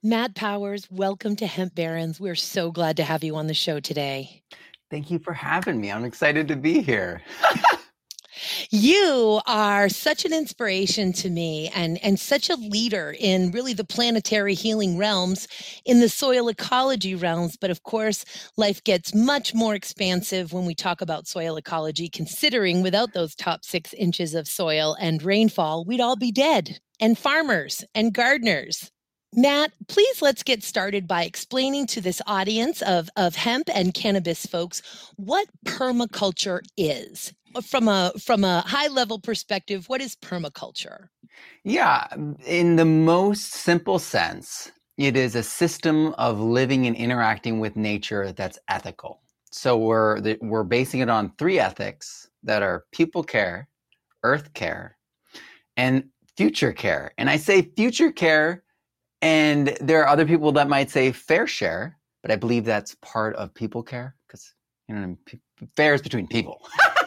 Matt Powers, welcome to Hemp Barons. We're so glad to have you on the show today. Thank you for having me. I'm excited to be here. You are such an inspiration to me and such a leader in really the planetary healing realms, in the soil ecology realms. But of course, life gets much more expansive when we talk about soil ecology, considering without those top 6 inches of soil and rainfall, we'd all be dead, and farmers and gardeners. Matt, please let's get started by explaining to this audience of hemp and cannabis folks what permaculture is. From a high level perspective, what is permaculture? Yeah, in the most simple sense, it is a system of living and interacting with nature that's ethical. So we're basing it on 3 ethics that are people care, earth care, and future care. And I say future care, and there are other people that might say fair share, but I believe that's part of people care because fair is between people.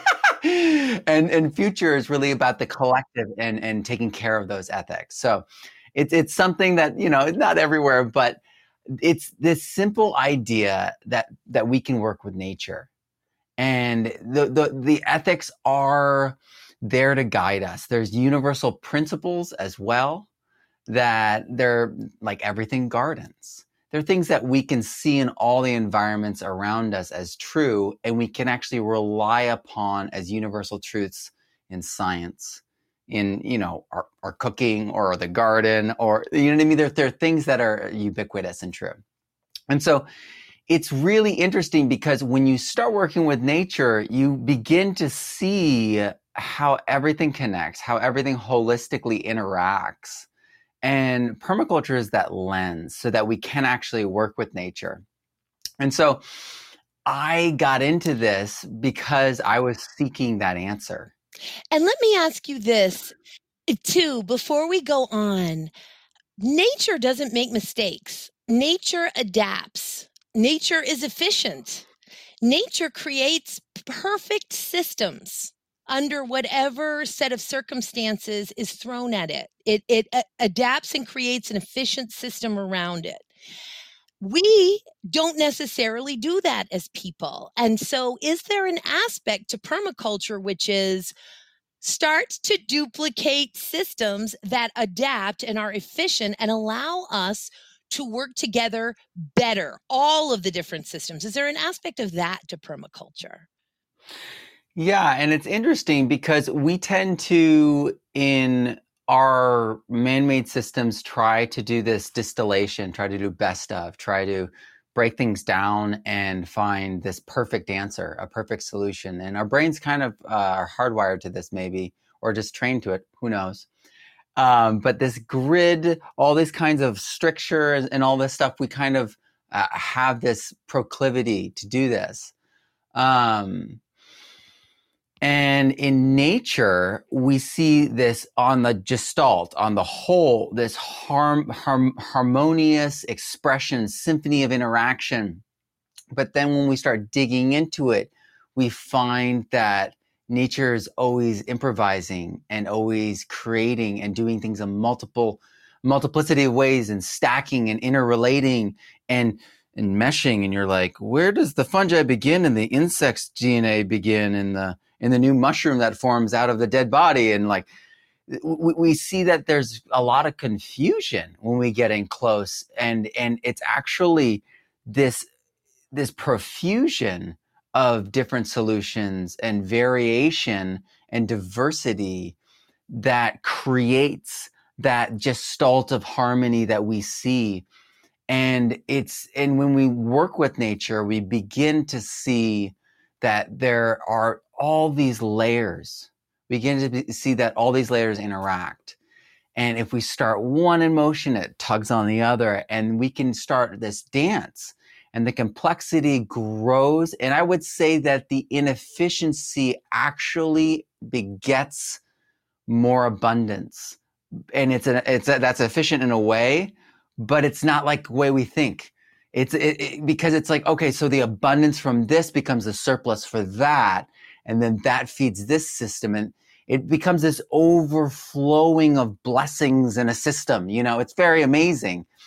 and future is really about the collective and taking care of those ethics. So it's something that, not everywhere, but it's this simple idea that we can work with nature. And the ethics are there to guide us. There's universal principles as well, that they're like everything gardens. They're things that we can see in all the environments around us as true, and we can actually rely upon as universal truths in science, in our cooking or the garden, or you know what I mean. There are things that are ubiquitous and true. And so it's really interesting because when you start working with nature, you begin to see how everything connects, how everything holistically interacts. And permaculture is that lens so that we can actually work with nature. And so I got into this because I was seeking that answer. And let me ask you this too, before we go on. Nature doesn't make mistakes. Nature adapts. Nature is efficient. Nature creates perfect systems under whatever set of circumstances is thrown at it. It adapts and creates an efficient system around it. We don't necessarily do that as people. And so, is there an aspect to permaculture which is start to duplicate systems that adapt and are efficient and allow us to work together better, all of the different systems? Is there an aspect of that to permaculture? Yeah, and it's interesting because we tend to, in our man-made systems, try to do this distillation, try to do best of, try to break things down and find this perfect answer, a perfect solution. And our brains kind of are hardwired to this maybe, or just trained to it, who knows. But this grid, all these kinds of strictures and all this stuff, we kind of have this proclivity to do this. And in nature, we see this on the gestalt, on the whole, this harmonious expression, symphony of interaction. But then when we start digging into it, we find that nature is always improvising and always creating and doing things in multiplicity of ways, and stacking and interrelating and meshing. And you're like, where does the fungi begin and the insect's DNA begin in the new mushroom that forms out of the dead body? And like, we see that there's a lot of confusion when we get in close, and it's actually this profusion of different solutions and variation and diversity that creates that gestalt of harmony that we see. And when we work with nature, we begin to see that there are all these layers. We begin to see that all these layers interact. And if we start one in motion, it tugs on the other, and we can start this dance, and the complexity grows. And I would say that the inefficiency actually begets more abundance. And that's efficient in a way, but it's not like the way we think. Because it's like, okay, so the abundance from this becomes a surplus for that, and then that feeds this system, and it becomes this overflowing of blessings in a system. It's very amazing.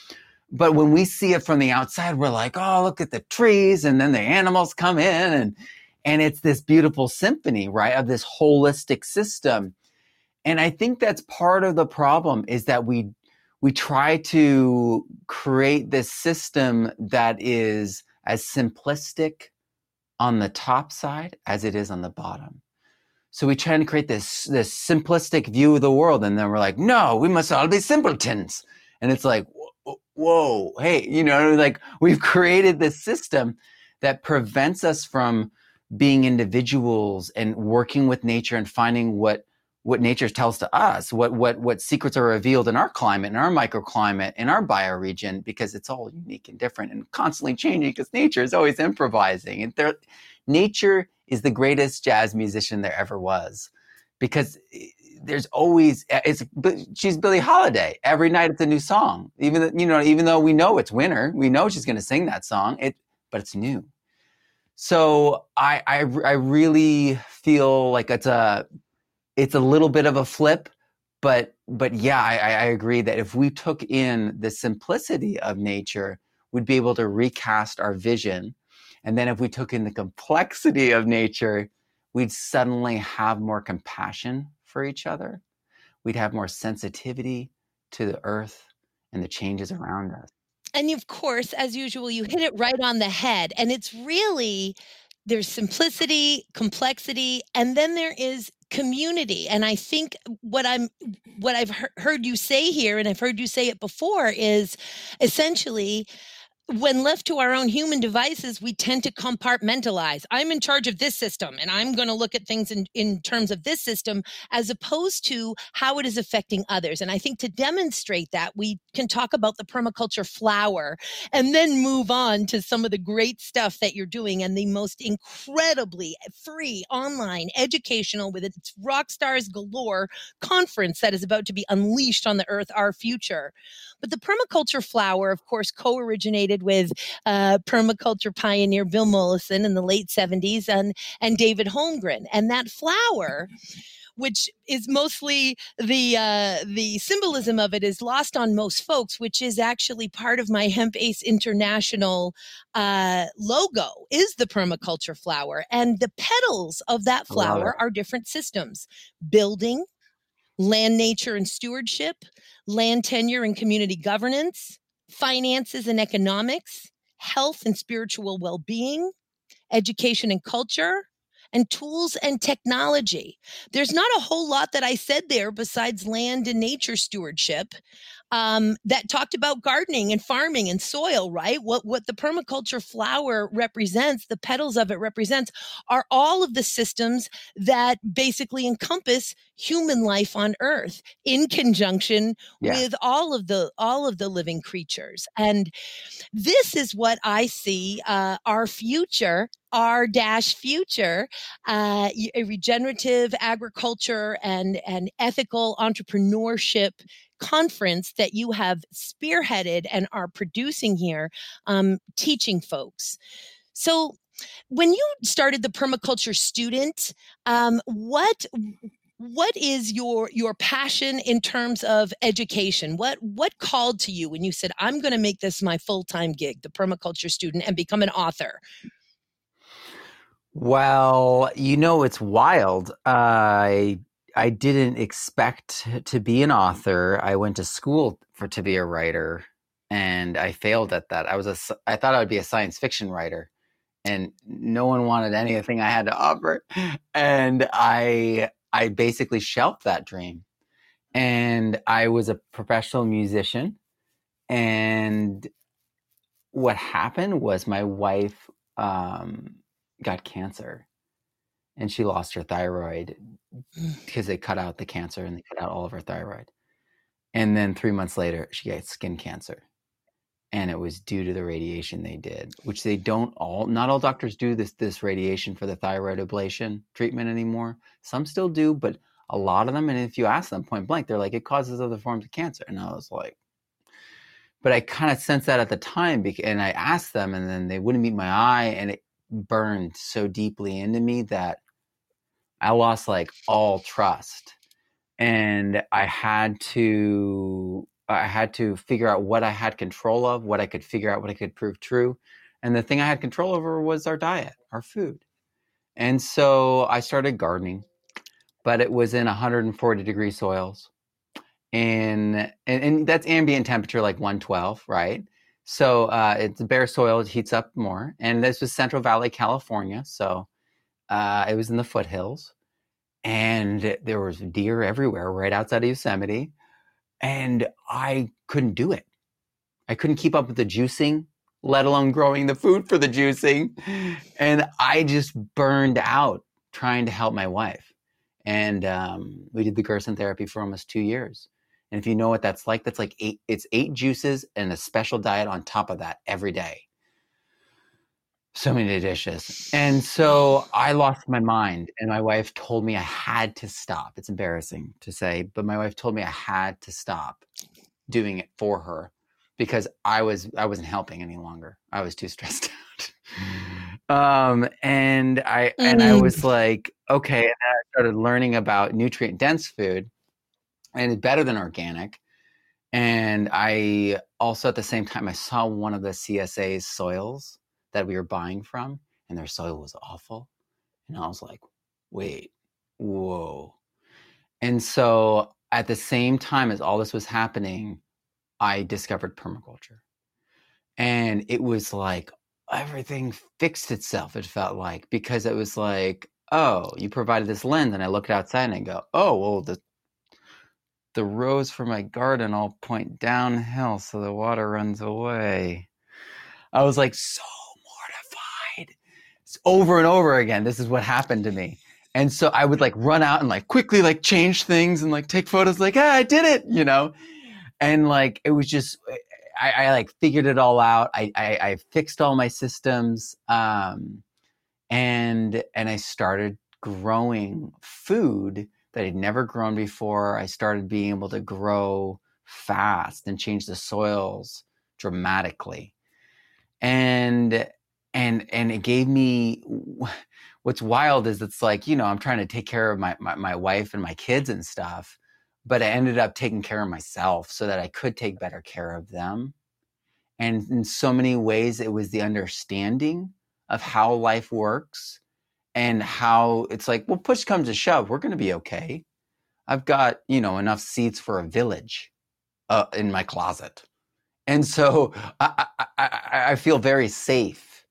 But when we see it from the outside, we're like, oh, look at the trees, and then the animals come in, and it's this beautiful symphony, right, of this holistic system. And I think that's part of the problem, is that we try to create this system that is as simplistic on the top side as it is on the bottom. So we try to create this simplistic view of the world, and then we're like, no, we must all be simpletons. And it's like, whoa, hey, like we've created this system that prevents us from being individuals and working with nature and finding what nature tells to us, what secrets are revealed in our climate, in our microclimate, in our bioregion, because it's all unique and different and constantly changing, because nature is always improvising. And nature is the greatest jazz musician there ever was, because there's always, she's Billie Holiday. Every night it's a new song. Even though we know it's winter, we know she's going to sing that song, but it's new. So I really feel like it's a little bit of a flip, but yeah, I agree that if we took in the simplicity of nature, we'd be able to recast our vision. And then if we took in the complexity of nature, we'd suddenly have more compassion for each other. We'd have more sensitivity to the earth and the changes around us. And of course, as usual, you hit it right on the head. And it's really, there's simplicity, complexity, and then there is community. And I think what I've heard you say here, and I've heard you say it before, is essentially, when left to our own human devices, we tend to compartmentalize. I'm in charge of this system, and I'm going to look at things in terms of this system, as opposed to how it is affecting others. And I think to demonstrate that, we can talk about the permaculture flower and then move on to some of the great stuff that you're doing, and the most incredibly free online educational, with its rock stars galore conference that is about to be unleashed on the earth, Our Future. But the permaculture flower, of course, co-originated with permaculture pioneer Bill Mollison in the late 70s and David Holmgren. And that flower, which is mostly the symbolism of it is lost on most folks, which is actually part of my Hemp Ace International logo, is the permaculture flower. And the petals of that flower are different systems: building, land, nature, and stewardship, land tenure and community governance, finances and economics, health and spiritual well-being, education and culture, and tools and technology. There's not a whole lot that I said there besides land and nature stewardship that talked about gardening and farming and soil, right? What the permaculture flower represents, the petals of it represents, are all of the systems that basically encompass human life on Earth in conjunction with all of the living creatures. And this is what I see our future, our-future, a regenerative agriculture and ethical entrepreneurship conference that you have spearheaded and are producing here, teaching folks. So when you started the Permaculture Student, what is your passion in terms of education? What called to you when you said, I'm going to make this my full-time gig, the Permaculture Student, and become an author? Well, it's wild. I didn't expect to be an author. I went to school to be a writer, and I failed at that. I thought I would be a science fiction writer, and no one wanted anything I had to offer. And I basically shelved that dream. And I was a professional musician. And what happened was my wife got cancer, and she lost her thyroid because they cut out the cancer and they cut out all of her thyroid. And then 3 months later, she got skin cancer. And it was due to the radiation they did, which not all doctors do this radiation for the thyroid ablation treatment anymore. Some still do, but a lot of them, and if you ask them point blank, they're like, it causes other forms of cancer. And I was like, but I kind of sensed that at the time, and I asked them, and then they wouldn't meet my eye, and it burned so deeply into me that I lost like all trust. And I had to I had to figure out what I had control of, what I could figure out, what I could prove true. And the thing I had control over was our diet, our food. And so I started gardening, but it was in 140-degree soils. And that's ambient temperature, like 112, right? So it's bare soil, it heats up more. And this was Central Valley, California. So it was in the foothills. And there was deer everywhere right outside of Yosemite. And I couldn't do it. I couldn't keep up with the juicing, let alone growing the food for the juicing. And I just burned out trying to help my wife. And we did the Gerson therapy for almost 2 years. And if you know what that's like it's 8 juices and a special diet on top of that every day. So many dishes. And so I lost my mind, and my wife told me I had to stop. It's embarrassing to say, but my wife told me I had to stop doing it for her because I wasn't helping any longer. I was too stressed out. And I was like, okay. And I started learning about nutrient dense food, and it's better than organic. And I also, at the same time, I saw one of the CSA's soils that we were buying from, and their soil was awful. And I was like, wait, whoa. And so at the same time as all this was happening, I discovered permaculture. And it was like everything fixed itself, it felt like, because it was like, oh, you provided this lens. And I look outside and I go, oh, well, the rows for my garden all point downhill so the water runs away. I was like so mortified. It's over and over again. This is what happened to me. And so I would like run out and like quickly like change things and like take photos like, I did it, you know? And like, it was just, I like figured it all out. I fixed all my systems. And I started growing food that I'd never grown before. I started being able to grow fast and change the soils dramatically. And it gave me, what's wild is it's like, you know, I'm trying to take care of my wife and my kids and stuff, but I ended up taking care of myself so that I could take better care of them. And in so many ways, it was the understanding of how life works and how it's like, well, push comes to shove, we're going to be okay. I've got, you know, enough seeds for a village in my closet. And so I feel very safe.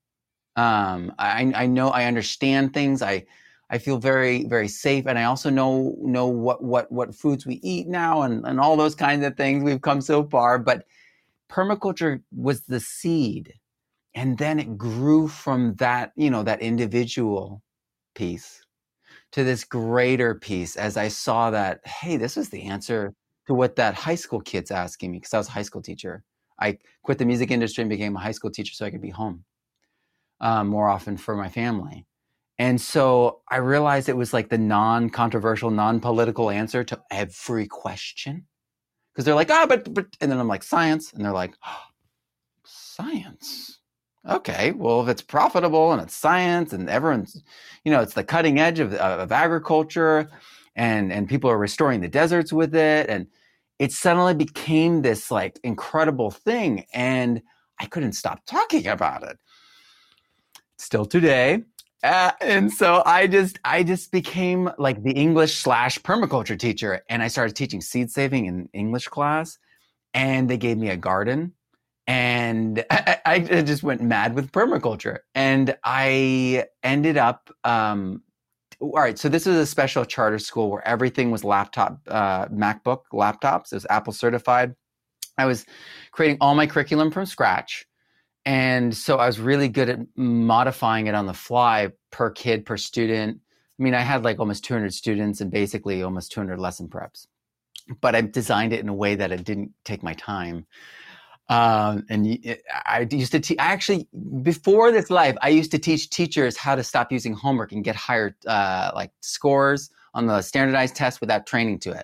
I know, I understand things. I feel very, very safe. And I also know what foods we eat now and all those kinds of things. We've come so far, but permaculture was the seed. And then it grew from that, you know, that individual piece to this greater piece as I saw that, hey, this was the answer to what that high school kid's asking me, because I was a high school teacher. I quit the music industry and became a high school teacher so I could be home more often for my family. And so I realized it was like the non-controversial, non-political answer to every question. Because they're like, but, and then I'm like, science. And they're like, oh, science. Okay, well, if it's profitable and it's science and everyone's, you know, it's the cutting edge of agriculture and people are restoring the deserts with it. And it suddenly became this like incredible thing. And I couldn't stop talking about it. Still today. And so I just became like the English / permaculture teacher. And I started teaching seed saving in English class. And they gave me a garden. And I just went mad with permaculture. And I ended up, all right, so this is a special charter school where everything was laptop, MacBook laptops. It was Apple certified. I was creating all my curriculum from scratch. And so I was really good at modifying it on the fly per kid, per student. I mean, I had like almost 200 students and basically almost 200 lesson preps. But I designed it in a way that it didn't take my time. I used to actually, before this life, I used to teach teachers how to stop using homework and get higher like scores on the standardized test without training to it.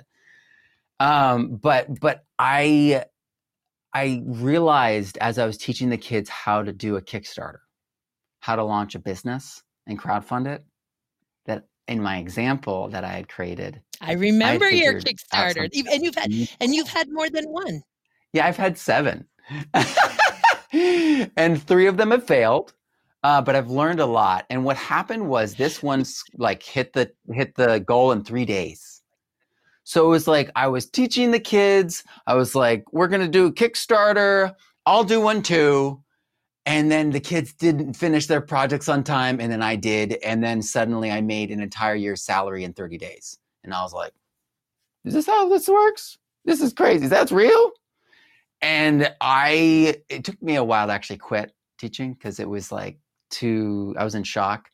But I realized as I was teaching the kids how to do a Kickstarter, how to launch a business and crowdfund it, that in my example that I had created, I remember your Kickstarter, and you've had more than one. Yeah, I've had 7. And 3 of them have failed. But I've learned a lot. And what happened was this one's like hit the goal in 3 days. So it was like I was teaching the kids. I was like, we're gonna do a Kickstarter. I'll do one too. And then the kids didn't finish their projects on time, and then I did. And then suddenly I made an entire year's salary in 30 days. And I was like, is this how this works? This is crazy. That's real? And it took me a while to actually quit teaching because it was like I was in shock.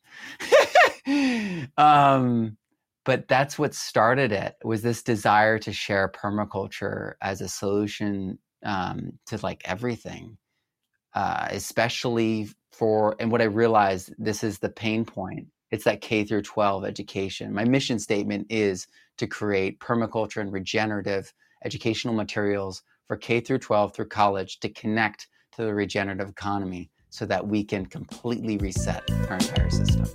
But that's what started it, was this desire to share permaculture as a solution to like everything, especially and what I realized, this is the pain point. It's that K through 12 education. My mission statement is to create permaculture and regenerative educational materials for K through 12 through college to connect to the regenerative economy so that we can completely reset our entire system.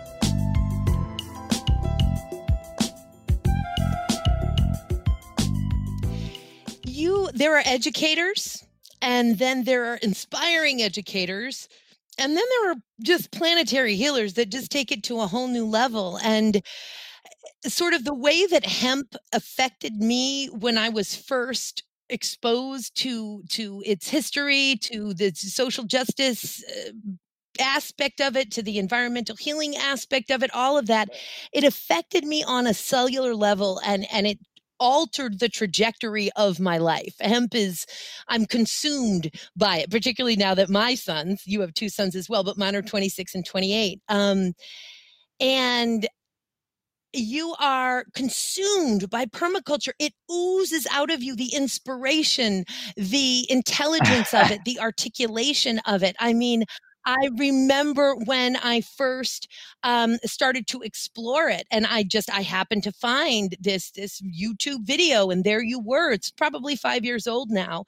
There are educators, and then there are inspiring educators, and then there are just planetary healers that just take it to a whole new level. And sort of the way that hemp affected me when I was first exposed to its history, to the social justice aspect of it, to the environmental healing aspect of it, all of that, it affected me on a cellular level, and it altered the trajectory of my life. I'm consumed by it, particularly now that my sons, you have 2 sons as well, but mine are 26 and 28. And you are consumed by permaculture. It oozes out of you the inspiration, the intelligence of it, the articulation of it. I mean, I remember when I first started to explore it, and I happened to find this YouTube video, and there you were. It's probably 5 years old now.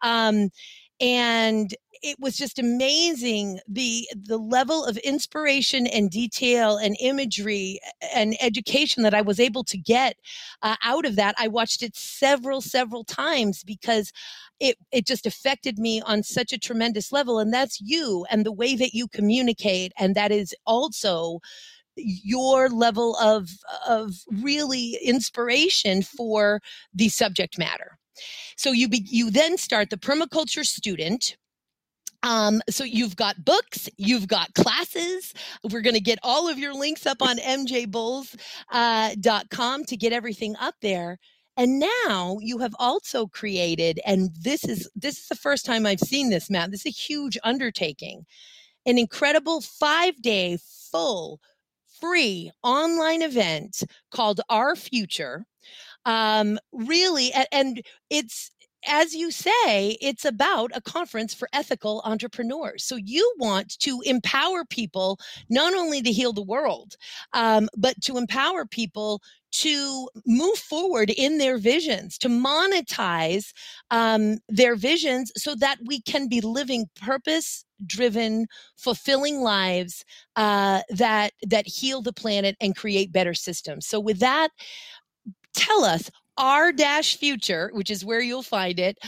And it was just amazing, the level of inspiration and detail and imagery and education that I was able to get out of that. I watched it several times because it just affected me on such a tremendous level. And that's you and the way that you communicate. And that is also your level of really inspiration for the subject matter. So you then start the Permaculture Student. So you've got books, you've got classes. We're going to get all of your links up on mjbulls.com to get everything up there. And now you have also created, and this is the first time I've seen this, Matt. This is a huge undertaking, an incredible 5-day full free online event called Our Future. Really, and it's, as you say, it's about a conference for ethical entrepreneurs. So you want to empower people not only to heal the world, but to empower people to move forward in their visions, to monetize their visions so that we can be living purpose-driven, fulfilling lives that heal the planet and create better systems. So with that, tell us R-Future, which is where you'll find it,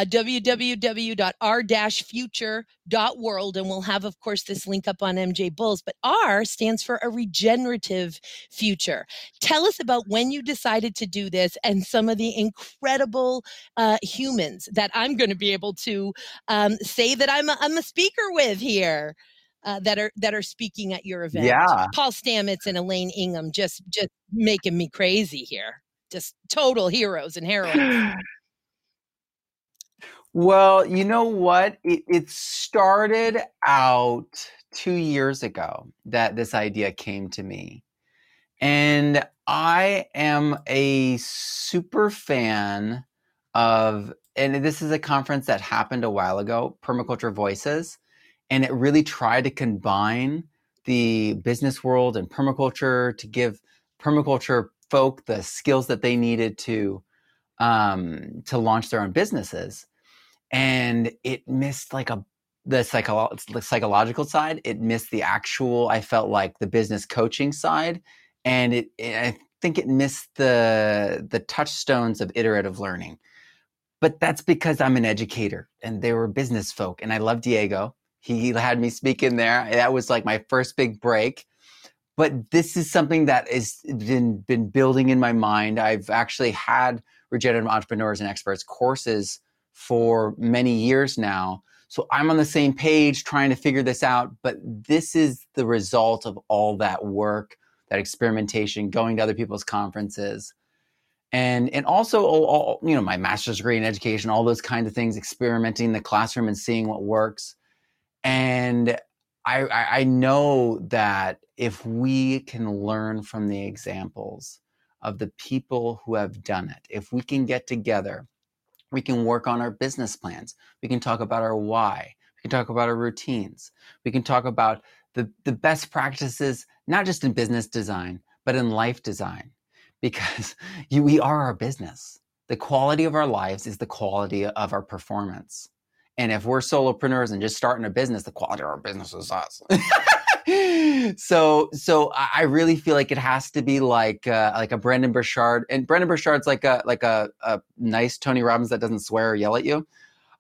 www.r-future.world. And we'll have, of course, this link up on MJ Bulls, but R stands for a regenerative future. Tell us about when you decided to do this and some of the incredible humans that I'm going to be able to say that I'm a speaker with here. That are speaking at your event. Yeah. Paul Stamets and Elaine Ingham just making me crazy here. Just total heroes and heroines. Well, you know what? It started out 2 years ago that this idea came to me. And I am a super fan of, and this is a conference that happened a while ago, Permaculture Voices. And it really tried to combine the business world and permaculture to give permaculture folk the skills that they needed to launch their own businesses. And it missed like the psychological side. It missed the actual, I felt like, the business coaching side. And I think it missed the touchstones of iterative learning. But that's because I'm an educator and they were business folk. And I love Diego. He had me speak in there. That was like my first big break. But this is something that has been building in my mind. I've actually had regenerative entrepreneurs and experts courses for many years now. So I'm on the same page trying to figure this out. But this is the result of all that work, that experimentation, going to other people's conferences. And also, all, my master's degree in education, all those kinds of things, experimenting in the classroom and seeing what works. And I know that if we can learn from the examples of the people who have done it, if we can get together, we can work on our business plans. We can talk about our why. We can talk about our routines. We can talk about the best practices, not just in business design, but in life design, because we are our business. The quality of our lives is the quality of our performance. And if we're solopreneurs and just starting a business, the quality of our business is us. So I really feel like it has to be like a Brendon Burchard, and Brendon Burchard's like a nice Tony Robbins that doesn't swear or yell at you.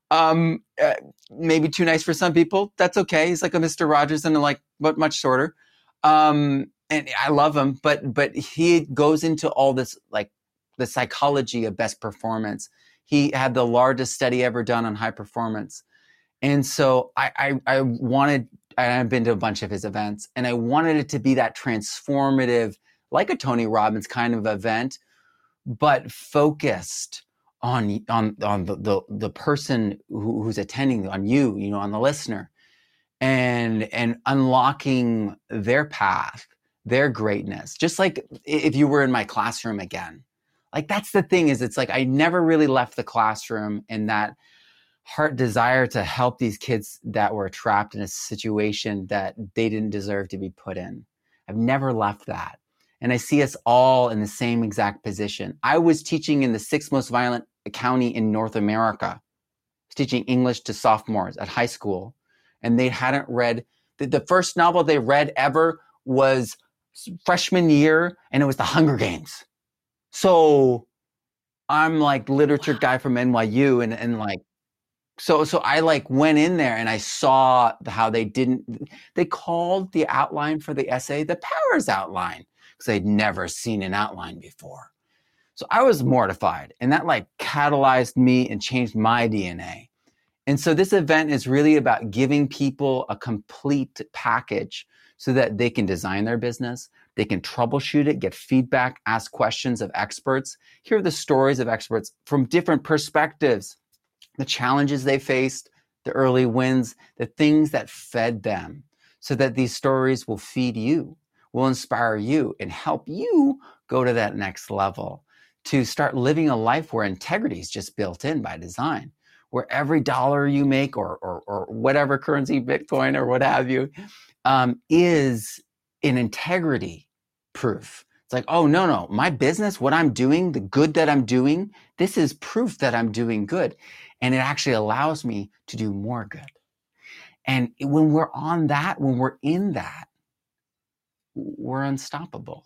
Maybe too nice for some people. That's okay. He's like a Mr. Rogers and but much shorter. And I love him, but he goes into all this, like the psychology of best performance. He had the largest study ever done on high performance. And so I wanted, I've been to a bunch of his events, and I wanted it to be that transformative, like a Tony Robbins kind of event, but focused on the person who's attending, on you, on the listener, and unlocking their path, their greatness. Just like if you were in my classroom again. Like, that's the thing, is it's like I never really left the classroom in that heart desire to help these kids that were trapped in a situation that they didn't deserve to be put in. I've never left that. And I see us all in the same exact position. I was teaching in the 6th most violent county in North America. I was teaching English to sophomores at high school, and they hadn't read, the first novel they read ever was freshman year, and it was The Hunger Games. So I'm like literature guy from NYU, and like, so I like went in there and I saw how they called the outline for the essay the Powers outline, because they'd never seen an outline before. So I was mortified, and that like catalyzed me and changed my DNA. And so this event is really about giving people a complete package so that they can design their business, they can troubleshoot it, get feedback, ask questions of experts, hear the stories of experts from different perspectives, the challenges they faced, the early wins, the things that fed them, so that these stories will feed you, will inspire you, and help you go to that next level, to start living a life where integrity is just built in by design, where every dollar you make or whatever currency, Bitcoin or what have you, is an integrity proof. It's like, oh, no, my business, what I'm doing, the good that I'm doing, this is proof that I'm doing good. And it actually allows me to do more good. And when we're on that, when we're in that, we're unstoppable.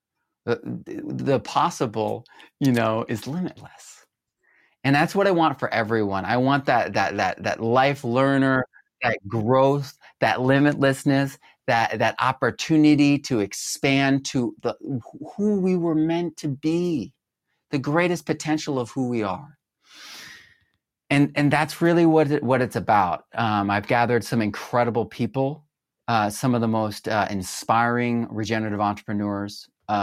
The possible, is limitless. And that's what I want for everyone. I want that life learner, that growth, that limitlessness, that opportunity to expand to who we were meant to be, the greatest potential of who we are. And that's really what it's about. I've gathered some incredible people, some of the most inspiring regenerative entrepreneurs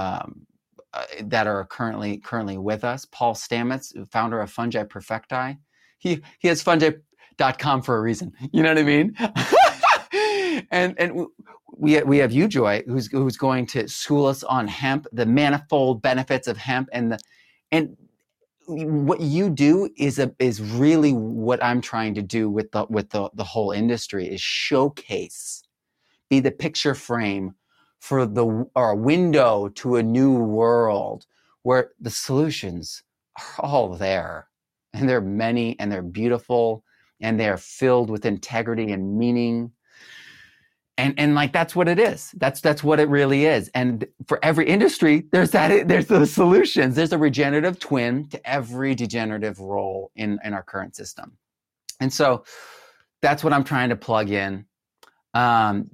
that are currently with us. Paul Stamets, founder of Fungi Perfecti. He has fungi.com for a reason. You know what I mean? and we have you, Joy, who's going to school us on hemp, the manifold benefits of hemp, and what you do is really what I'm trying to do with the whole industry, is showcase, be the picture frame for our window to a new world where the solutions are all there, and they're many, and they're beautiful, and they're filled with integrity and meaning. And like, that's what it is. That's what it really is. And for every industry, there's those solutions. There's a regenerative twin to every degenerative role in our current system. And so that's what I'm trying to plug in. And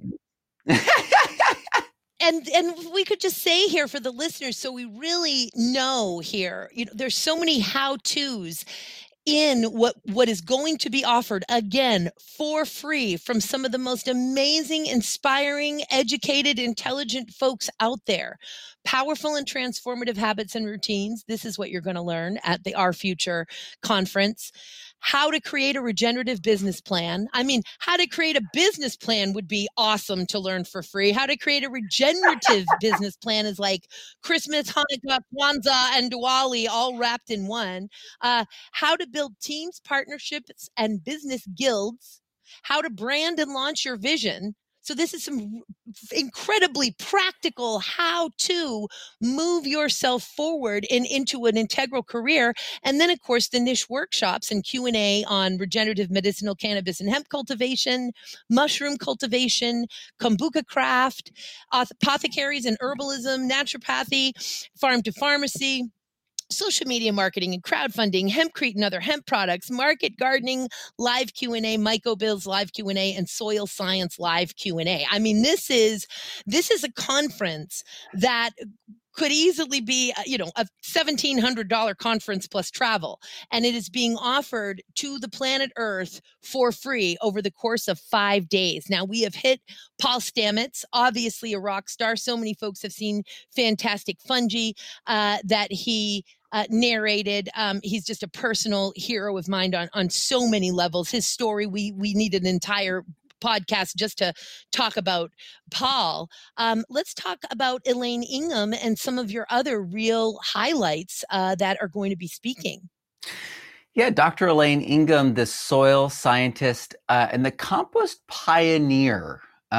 we could just say here for the listeners, so we really know here, there's so many how-tos in what is going to be offered, again, for free, from some of the most amazing, inspiring, educated, intelligent folks out there. Powerful and transformative habits and routines. This is what you're going to learn at the Our Future conference. How to create a regenerative business plan. I mean, how to create a business plan would be awesome to learn for free. How to create a regenerative business plan is like Christmas, Hanukkah, Kwanzaa, and Diwali all wrapped in one. How to build teams, partnerships, and business guilds. How to brand and launch your vision. So this is some incredibly practical how to move yourself forward into an integral career. And then, of course, the niche workshops and Q&A on regenerative medicinal cannabis and hemp cultivation, mushroom cultivation, kombucha craft, apothecaries and herbalism, naturopathy, farm to pharmacy, social media marketing and crowdfunding, hempcrete and other hemp products, market gardening, live Q&A, MycoBill's live Q&A, and soil science live Q&A. I mean, this is a conference that could easily be, a $1,700 conference plus travel. And it is being offered to the planet Earth for free over the course of 5 days. Now, we have hit Paul Stamets, obviously a rock star. So many folks have seen Fantastic Fungi that he narrated. He's just a personal hero of mine on so many levels. His story, we need an entire podcast just to talk about Paul. Let's talk about Elaine Ingham and some of your other real highlights that are going to be speaking. Yeah, Dr. Elaine Ingham, the soil scientist and the compost pioneer.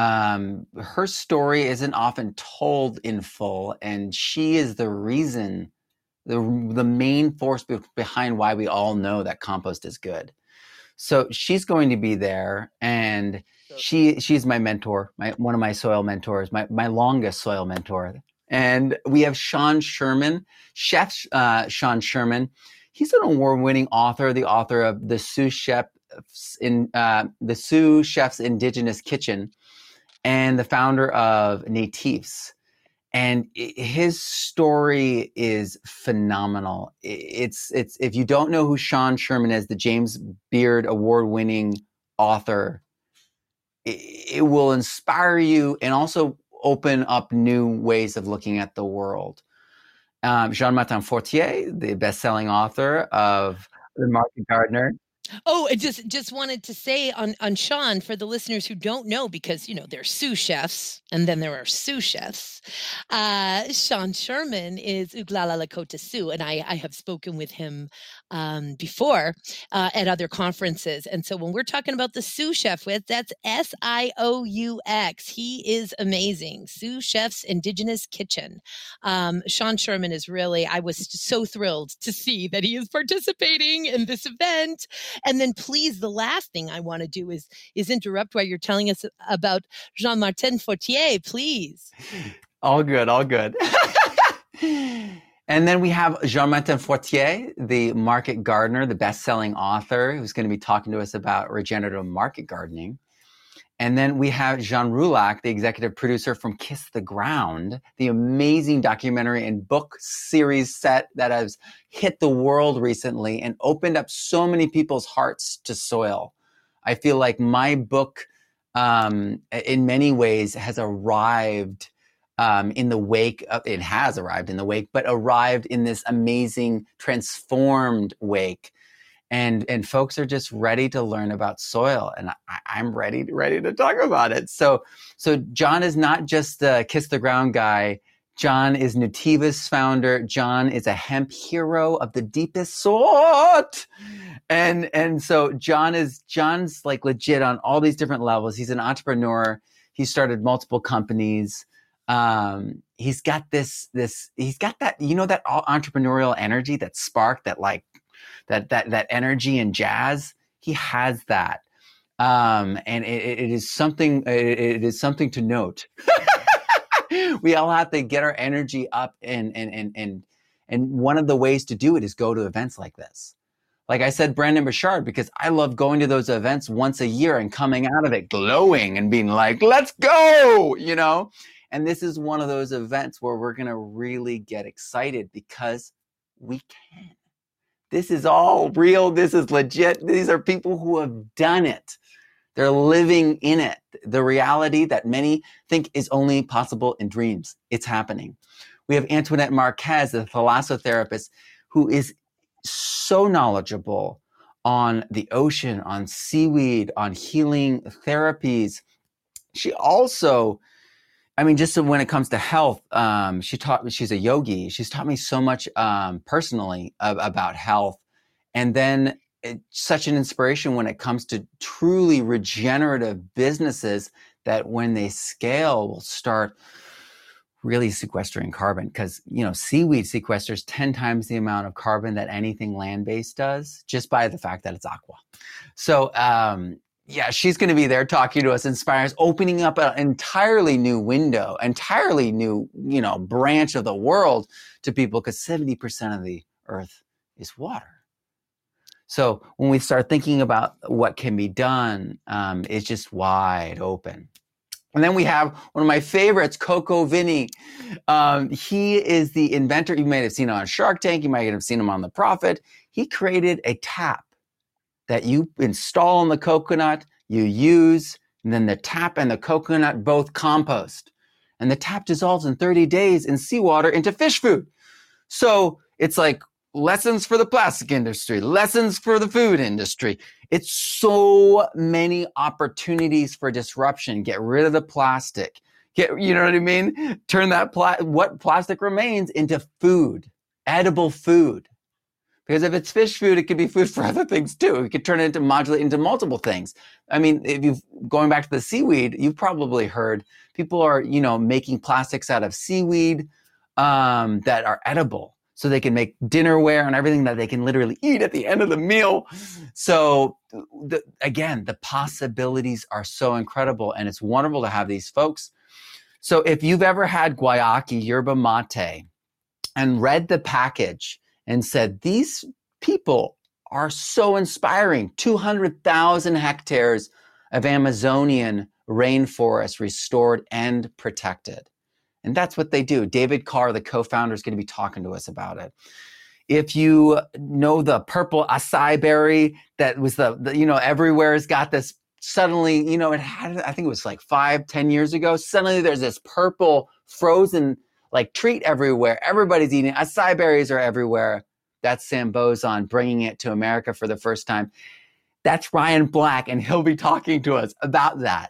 Her story isn't often told in full, and she is the reason, the main force behind why we all know that compost is good. So she's going to be there, and she's my mentor, one of my soil mentors, my longest soil mentor. And we have Sean Sherman, Chef Sean Sherman. He's an award-winning author, the author of the Sioux Chef's Indigenous Kitchen, and the founder of Natifs. And his story is phenomenal. It's if you don't know who Sean Sherman is, the James Beard award-winning author, it will inspire you and also open up new ways of looking at the world. Jean-Martin Fortier, the best-selling author of The Market Gardener. Oh, I just wanted to say on Sean, for the listeners who don't know, because, there's sous chefs and then there are sous chefs. Sean Sherman is Uglala Lakota Sioux, and I have spoken with him before at other conferences. And so when we're talking about the sous chef that's SIOUX. He is amazing. Sioux Chef's Indigenous Kitchen. Sean Sherman is really, I was so thrilled to see that he is participating in this event. And then please, the last thing I want to do is interrupt while you're telling us about Jean-Martin Fortier, please. All good, all good. And then we have Jean-Martin Fortier, the market gardener, the best-selling author, who's going to be talking to us about regenerative market gardening. And then we have Jean Roulac, the executive producer from Kiss the Ground, the amazing documentary and book series set that has hit the world recently and opened up so many people's hearts to soil. I feel like my book, in many ways, has arrived in the wake of, it has arrived in the wake, but arrived in this amazing transformed wake. And folks are just ready to learn about soil, and I'm ready to talk about it. So John is not just the Kiss the Ground guy. John is Nativas founder. John is a hemp hero of the deepest sort. And so John's like legit on all these different levels. He's an entrepreneur. He started multiple companies. He's got he's got that, that entrepreneurial energy, that spark, that like, that energy and jazz. He has that. And it is something. It is something to note. We all have to get our energy up, and one of the ways to do it is go to events like this. Like I said, Brendon Burchard, because I love going to those events once a year and coming out of it glowing and being like, let's go, you know? And this is one of those events where we're going to really get excited because we can. This is all real. This is legit. These are people who have done it. They're living in it. The reality that many think is only possible in dreams. It's happening. We have Antoinette Marquez, the thalassotherapist, who is so knowledgeable on the ocean, on seaweed, on healing therapies. She also, I mean, just when it comes to health, she's a yogi. She's taught me so much personally about health. And then it's such an inspiration when it comes to truly regenerative businesses that when they scale will start really sequestering carbon, because, you know, seaweed sequesters 10 times the amount of carbon that anything land-based does, just by the fact that it's aqua. So, yeah, she's going to be there talking to us, inspiring us, opening up an entirely new window, entirely new, you know, branch of the world to people, because 70% of the earth is water. So when we start thinking about what can be done, it's just wide open. And then we have one of my favorites, Coco Vinny. He is the inventor. You may have seen him on Shark Tank. You might have seen him on The Profit. He created a tap that you install on the coconut, you use, and then the tap and the coconut both compost. And the tap dissolves in 30 days in seawater into fish food. So it's like lessons for the plastic industry, lessons for the food industry. It's so many opportunities for disruption. Get rid of the plastic. You know what I mean? Turn that what plastic remains into food, edible food. Because if it's fish food, it could be food for other things too. We could turn it into, modulate into multiple things. I mean, if you've going back to the seaweed, you've probably heard people are, you know, making plastics out of seaweed that are edible. So they can make dinnerware and everything that they can literally eat at the end of the meal. So again, the possibilities are so incredible, and it's wonderful to have these folks. So if you've ever had guayaki yerba mate and read the package and said, these people are so inspiring, 200,000 hectares of Amazonian rainforest restored and protected. And that's what they do. David Carr, the co-founder, is going to be talking to us about it. If you know the purple acai berry that was the you know, everywhere has got this, suddenly, you know, it had, I think it was like 5-10 years ago, suddenly there's this purple frozen like treat everywhere. Everybody's eating it. Acai berries are everywhere. That's Sam Bozon bringing it to America for the first time. That's Ryan Black, and he'll be talking to us about that.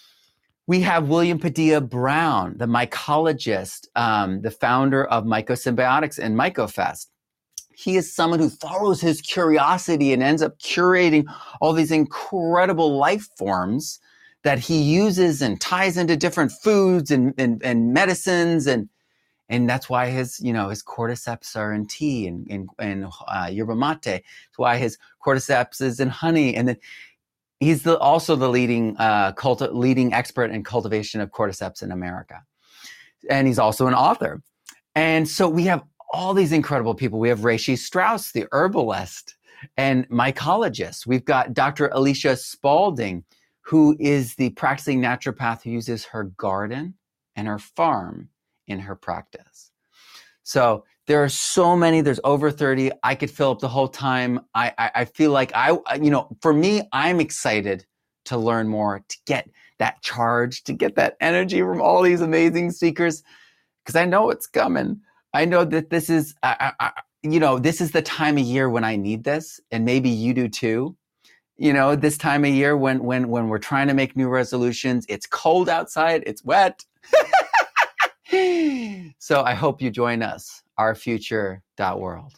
We have William Padilla Brown, the mycologist, the founder of Mycosymbiotics and MycoFest. He is someone who follows his curiosity and ends up curating all these incredible life forms that he uses and ties into different foods and medicines. And that's why his, you know, his cordyceps are in tea and yerba mate. That's why his cordyceps is in honey. And then he's also the leading expert in cultivation of cordyceps in America. And he's also an author. And so we have all these incredible people. We have Reishi Strauss, the herbalist and mycologist. We've got Dr. Alicia Spalding, who is the practicing naturopath who uses her garden and her farm in her practice. So there are so many, there's over 30. I could fill up the whole time. I feel like you know, for me, I'm excited to learn more, to get that charge, to get that energy from all these amazing speakers, because I know it's coming. I know that this is, you know, this is the time of year when I need this, and maybe you do too. You know, this time of year when we're trying to make new resolutions, it's cold outside, it's wet. So I hope you join us, ourfuture.world.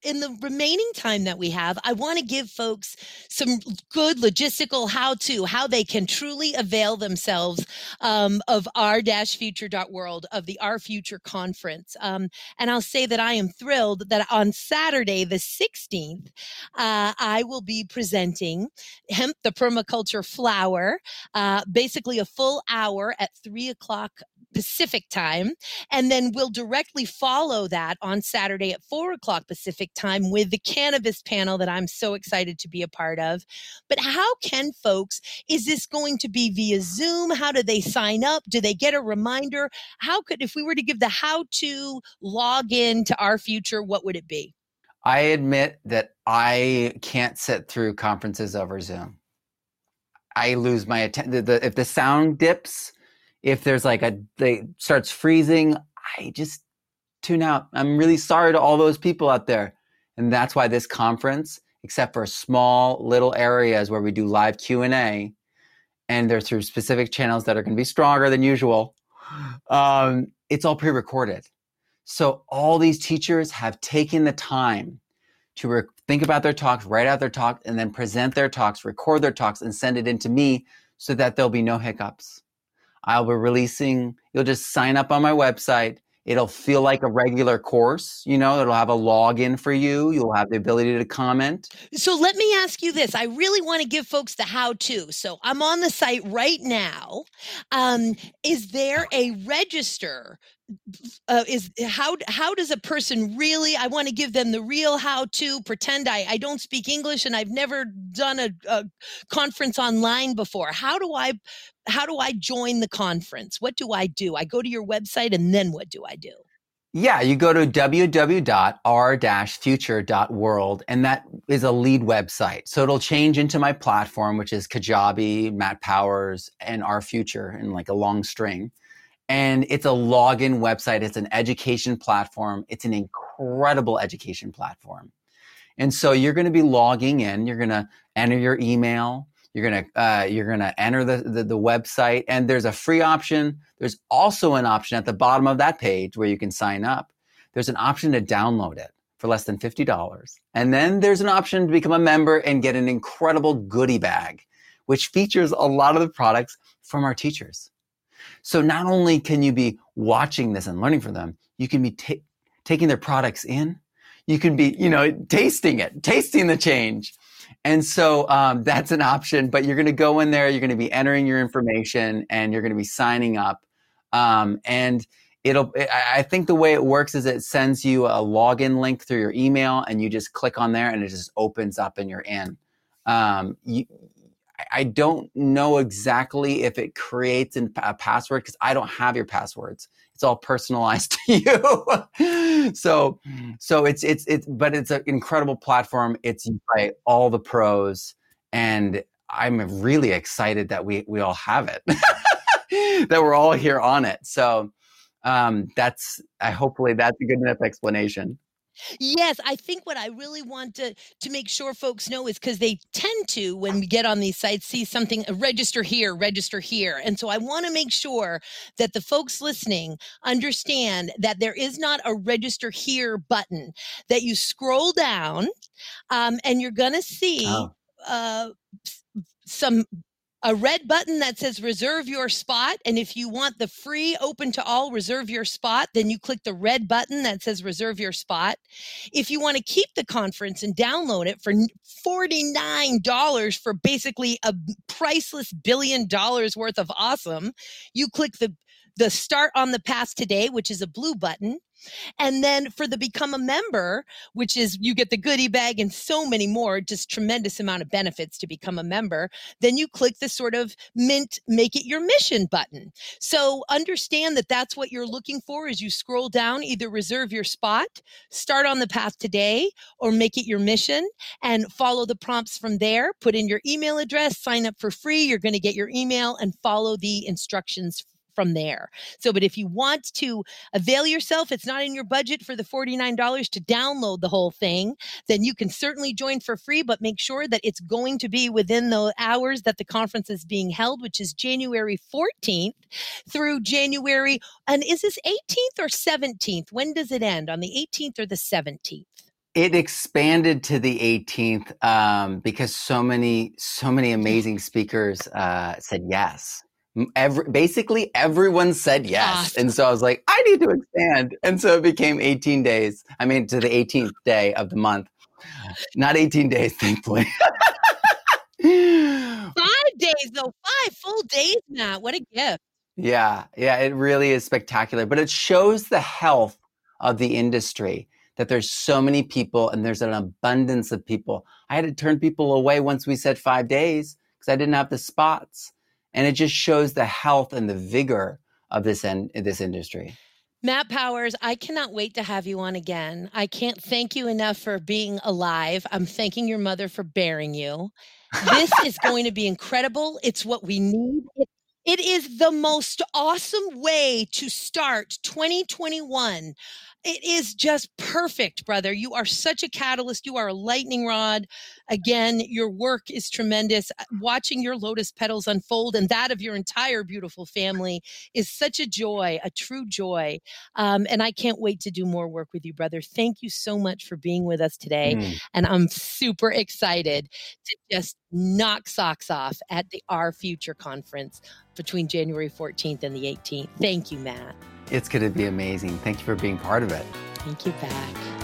in the remaining time that we have, I want to give folks some good logistical how they can truly avail themselves of r-future.world, of the Our Future conference. And I'll say that I am thrilled that on Saturday, the 16th, I will be presenting Hemp the Permaculture Flower, basically a full hour at 3:00 Pacific time. And then we'll directly follow that on Saturday at 4:00 Pacific time with the cannabis panel that I'm so excited to be a part of. But how can folks, is this going to be via Zoom? How do they sign up? Do they get a reminder? If we were to give the how to log in to Our Future, what would it be? I admit that I can't sit through conferences over Zoom. I lose my attention. If the sound dips, if there's they starts freezing, I just tune out. I'm really sorry to all those people out there. And that's why this conference, except for small little areas where we do live Q&A, and they're through specific channels that are going to be stronger than usual, it's all pre-recorded. So all these teachers have taken the time to think about their talks, write out their talks, and then present their talks, record their talks, and send it in to me so that there'll be no hiccups. I'll be releasing, you'll just sign up on my website. It'll feel like a regular course, it'll have a login for you. You'll have the ability to comment. So let me ask you this. I really want to give folks the how-to. So I'm on the site right now. Is there a register? How does a person really, I want to give them the real how-to, pretend I don't speak English and I've never done a conference online before. How do I join the conference? What do I do? I go to your website and then what do I do? Yeah, you go to www.r-future.world, and that is a lead website. So it'll change into my platform, which is Kajabi, Matt Powers, and Our Future in like a long string. And it's a login website. It's an education platform. It's an incredible education platform. And so you're going to be logging in. You're going to enter your email. You're going to enter the website, and there's a free option. There's also an option at the bottom of that page where you can sign up. There's an option to download it for less than $50. And then there's an option to become a member and get an incredible goodie bag, which features a lot of the products from our teachers. So not only can you be watching this and learning from them, you can be taking their products in. You can be, tasting the change. And so that's an option, but you're going to go in there, you're going to be entering your information, and you're going to be signing up. And I think the way it works is it sends you a login link through your email, and you just click on there and it just opens up and you're in. I don't know exactly if it creates a password because I don't have your passwords. It's all personalized to you. So but it's an incredible platform. It's used by all the pros, and I'm really excited that we all have it, that we're all here on it. So hopefully that's a good enough explanation. Yes, I think what I really want to make sure folks know is because they tend to, when we get on these sites, see something, register here. And so I want to make sure that the folks listening understand that there is not a register here button, that you scroll down and you're going to see a red button that says reserve your spot. And if you want the free open to all reserve your spot, then you click the red button that says reserve your spot. If you want to keep the conference and download it for $49 for basically a priceless $1 billion worth of awesome, you click the start on the path today, which is a blue button. And then for the become a member, which is you get the goodie bag and so many more, just tremendous amount of benefits to become a member, then you click the sort of make it your mission button. So understand that that's what you're looking for as you scroll down, either reserve your spot, start on the path today, or make it your mission, and follow the prompts from there. Put in your email address, sign up for free. You're going to get your email and follow the instructions from there. So, but if you want to avail yourself, it's not in your budget for the $49 to download the whole thing, then you can certainly join for free, but make sure that it's going to be within the hours that the conference is being held, which is January 14th through January, and is this 18th or 17th? When does it end? On the 18th or the 17th? It expanded to the 18th because so many amazing speakers said yes. Basically, everyone said yes. Awesome. And so I was like, I need to expand. And so it became 18 days. I mean, to the 18th day of the month. Not 18 days, thankfully. 5 days, though. 5 full days, Matt. What a gift. Yeah, it really is spectacular. But it shows the health of the industry, that there's so many people and there's an abundance of people. I had to turn people away once we said 5 days because I didn't have the spots. And it just shows the health and the vigor of this industry. Matt Powers, I cannot wait to have you on again. I can't thank you enough for being alive. I'm thanking your mother for bearing you. This is going to be incredible. It's what we need. It is the most awesome way to start 2021. It is just perfect, brother. You are such a catalyst. You are a lightning rod. Again, your work is tremendous. Watching your lotus petals unfold and that of your entire beautiful family is such a joy, a true joy. And I can't wait to do more work with you, brother. Thank you so much for being with us today. And I'm super excited to just knock socks off at the Our Future conference between January 14th and the 18th. Thank you, Matt. It's going to be amazing. Thank you for being part of it. Thank you back.